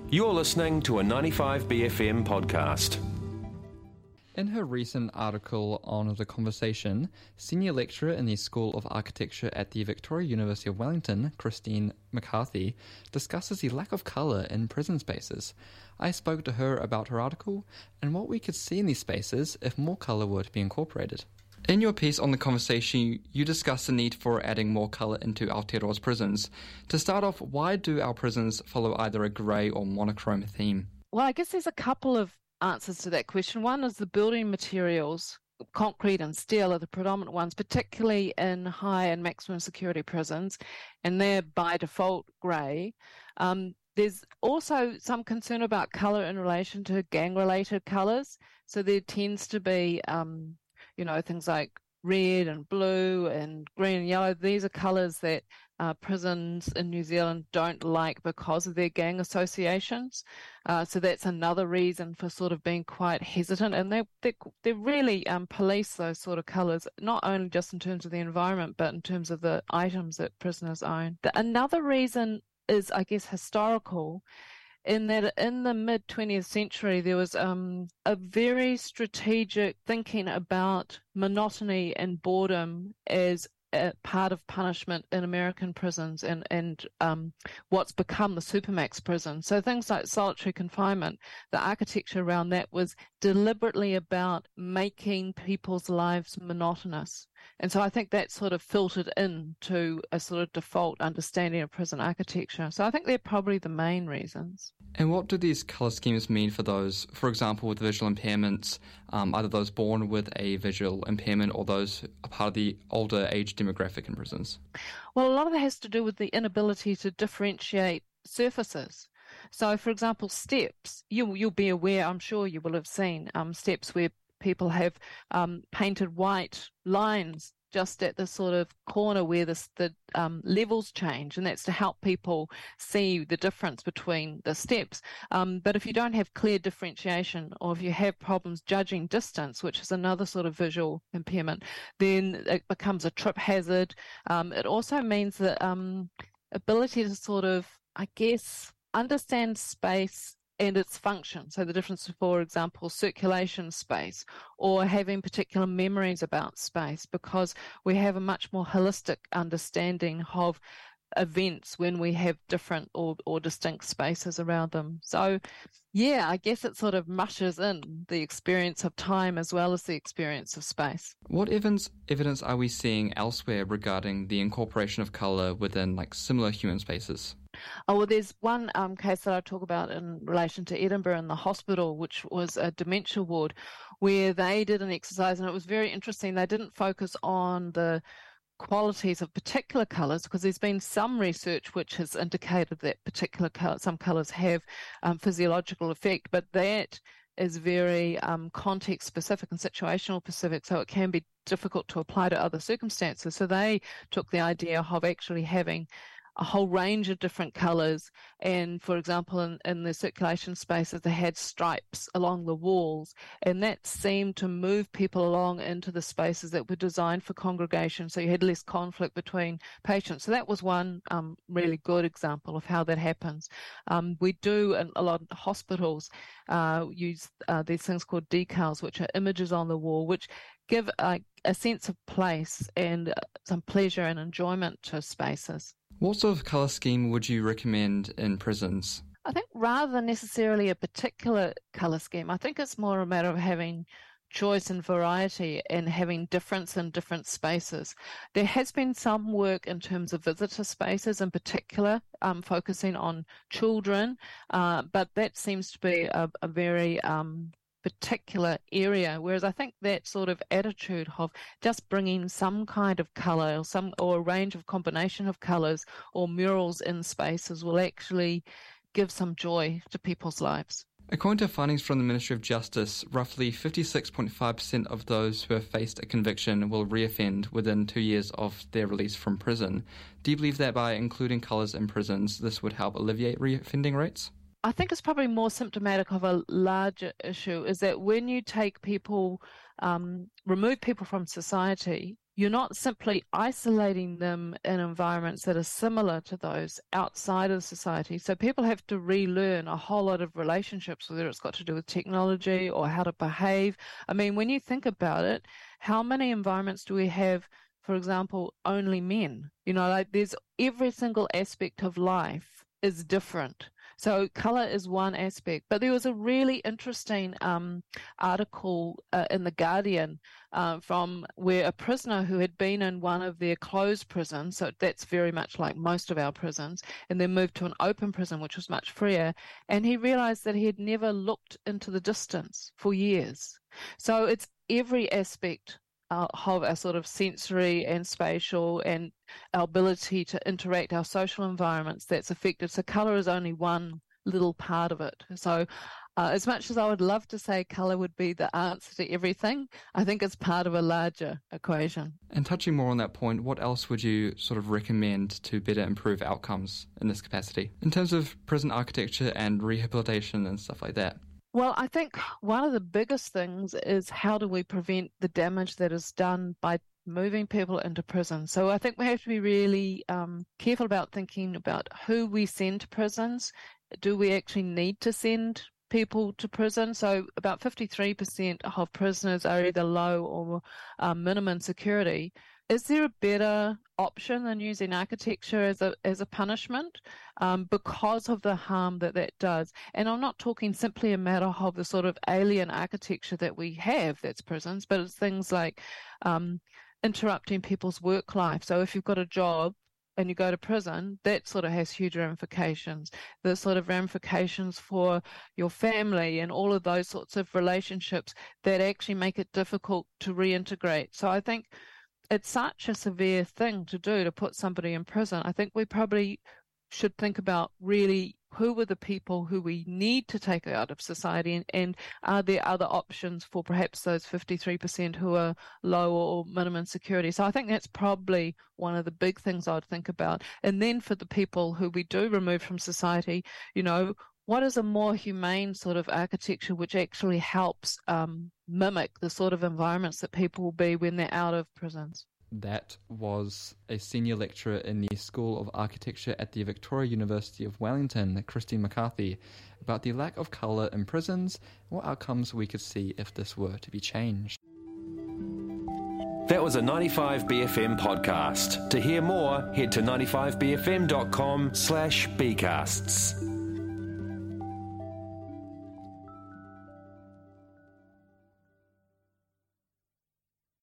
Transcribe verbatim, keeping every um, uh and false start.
You're listening to a ninety-five B F M podcast. In her recent article on The Conversation, senior lecturer in the School of Architecture at the Victoria University of Wellington, Christine McCarthy, discusses the lack of colour in prison spaces. I spoke to her about her article and what we could see in these spaces if more colour were to be incorporated. In your piece on The Conversation, you discuss the need for adding more colour into Aotearoa's prisons. To start off, why do our prisons follow either a grey or monochrome theme? Well, I guess there's a couple of answers to that question. One is the building materials. Concrete and steel are the predominant ones, particularly in high and maximum security prisons, and they're by default grey. Um, there's also some concern about colour in relation to gang-related colours. So there tends to be, um, you know, things like red and blue and green and yellow. These are colours that uh, prisons in New Zealand don't like because of their gang associations. Uh, so that's another reason for sort of being quite hesitant. And they they, they really um, police those sort of colours, not only just in terms of the environment, but in terms of the items that prisoners own. The, another reason is, I guess, historical, in that in the mid-twentieth century, there was um, a very strategic thinking about monotony and boredom as a part of punishment in American prisons and, and um, what's become the supermax prison. So things like solitary confinement, the architecture around that was deliberately about making people's lives monotonous. And so I think that sort of filtered into a sort of default understanding of prison architecture. So I think they're probably the main reasons. And what do these colour schemes mean for those, for example, with visual impairments, um, either those born with a visual impairment or those are part of the older age demographic in prisons? Well, a lot of that has to do with the inability to differentiate surfaces. So, for example, steps, you, you'll be aware, I'm sure you will have seen um, steps where people have um, painted white lines just at the sort of corner where the, the um, levels change, and that's to help people see the difference between the steps. Um, but if you don't have clear differentiation, or if you have problems judging distance, which is another sort of visual impairment, then it becomes a trip hazard. Um, it also means that um, ability to sort of, I guess, understand space and its function. So the difference, for example, circulation space, or having particular memories about space, because we have a much more holistic understanding of events when we have different or, or distinct spaces around them. So, yeah, I guess it sort of mushes in the experience of time as well as the experience of space. What evidence evidence are we seeing elsewhere regarding the incorporation of colour within like similar human spaces? Oh, well, there's one um, case that I talk about in relation to Edinburgh in the hospital, which was a dementia ward, where they did an exercise, and it was very interesting. They didn't focus on the qualities of particular colours, because there's been some research which has indicated that particular colour, some colours have um, physiological effect, but that is very um, context specific and situational specific, so it can be difficult to apply to other circumstances. So they took the idea of actually having a whole range of different colours, and for example in, in the circulation spaces they had stripes along the walls, and that seemed to move people along into the spaces that were designed for congregation, so you had less conflict between patients. So that was one um, really good example of how that happens. Um, we do in a lot of hospitals uh, use uh, these things called decals, which are images on the wall which give a, a sense of place and some pleasure and enjoyment to spaces. What sort of colour scheme would you recommend in prisons? I think rather than necessarily a particular colour scheme, I think it's more a matter of having choice and variety and having difference in different spaces. There has been some work in terms of visitor spaces in particular, um, focusing on children, uh, but that seems to be a, a very um, particular area, whereas I think that sort of attitude of just bringing some kind of colour or some or a range of combination of colours or murals in spaces will actually give some joy to people's lives. According to findings from the Ministry of Justice, roughly fifty-six point five percent of those who have faced a conviction will reoffend within two years of their release from prison. Do you believe that by including colours in prisons, this would help alleviate reoffending rates? I think it's probably more symptomatic of a larger issue, is that when you take people, um, remove people from society, you're not simply isolating them in environments that are similar to those outside of society. So people have to relearn a whole lot of relationships, whether it's got to do with technology or how to behave. I mean, when you think about it, how many environments do we have, for example, only men? You know, like there's every single aspect of life is different. So colour is one aspect. But there was a really interesting um, article uh, in The Guardian uh, from where a prisoner who had been in one of their closed prisons, so that's very much like most of our prisons, and then moved to an open prison, which was much freer, and he realised that he had never looked into the distance for years. So it's every aspect Uh, of our sort of sensory and spatial and our ability to interact, our social environments that's affected. So colour is only one little part of it. So uh, as much as I would love to say colour would be the answer to everything, I think it's part of a larger equation. And touching more on that point, what else would you sort of recommend to better improve outcomes in this capacity in terms of prison architecture and rehabilitation and stuff like that? Well, I think one of the biggest things is how do we prevent the damage that is done by moving people into prison. So I think we have to be really um, careful about thinking about who we send to prisons. Do we actually need to send people to prison? So about fifty-three percent of prisoners are either low or um, minimum security. Is there a better option than using architecture as a as a punishment um, because of the harm that that does? And I'm not talking simply a matter of the sort of alien architecture that we have that's prisons, but it's things like um, interrupting people's work life. So if you've got a job and you go to prison, that sort of has huge ramifications. The sort of ramifications for your family and all of those sorts of relationships that actually make it difficult to reintegrate. So I think it's such a severe thing to do, to put somebody in prison. I think we probably should think about really who are the people who we need to take out of society, and, and are there other options for perhaps those fifty-three percent who are low or minimum security. So I think that's probably one of the big things I'd think about. And then for the people who we do remove from society, you know, what is a more humane sort of architecture which actually helps um, mimic the sort of environments that people will be when they're out of prisons? That was a senior lecturer in the School of Architecture at the Victoria University of Wellington, Christine McCarthy, about the lack of colour in prisons and what outcomes we could see if this were to be changed. That was a ninety-five B F M podcast. To hear more, head to ninety-five B F M dot com slash B casts.